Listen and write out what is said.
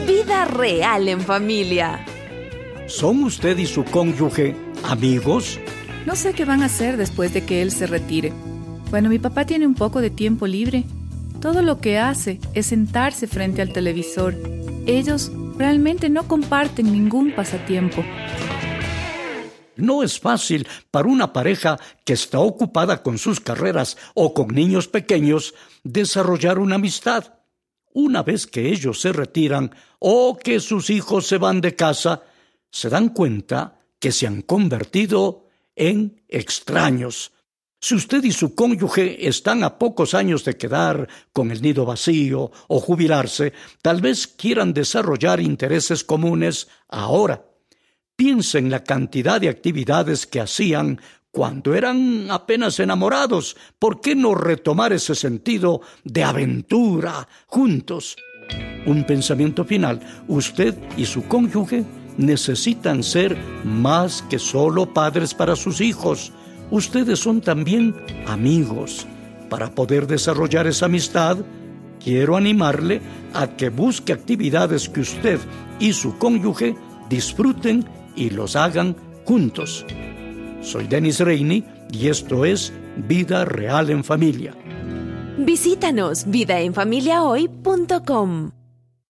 Vida real en familia. ¿Son usted y su cónyuge amigos? No sé qué van a hacer después de que él se retire. Bueno, mi papá tiene un poco de tiempo libre. Todo lo que hace es sentarse frente al televisor. Ellos realmente no comparten ningún pasatiempo. No es fácil para una pareja que está ocupada con sus carreras o con niños pequeños desarrollar una amistad. Una vez que ellos se retiran o que sus hijos se van de casa, se dan cuenta que se han convertido en extraños. Si usted y su cónyuge están a pocos años de quedar con el nido vacío o jubilarse, tal vez quieran desarrollar intereses comunes ahora. Piensa en la cantidad de actividades que hacían cuando eran apenas enamorados. ¿Por qué no retomar ese sentido de aventura juntos? Un pensamiento final. Usted y su cónyuge necesitan ser más que solo padres para sus hijos. Ustedes son también amigos. Para poder desarrollar esa amistad, quiero animarle a que busque actividades que usted y su cónyuge disfruten y los hagan juntos. Soy Dennis Reini y esto es Vida Real en Familia. Visítanos vidaenfamiliahoy.com.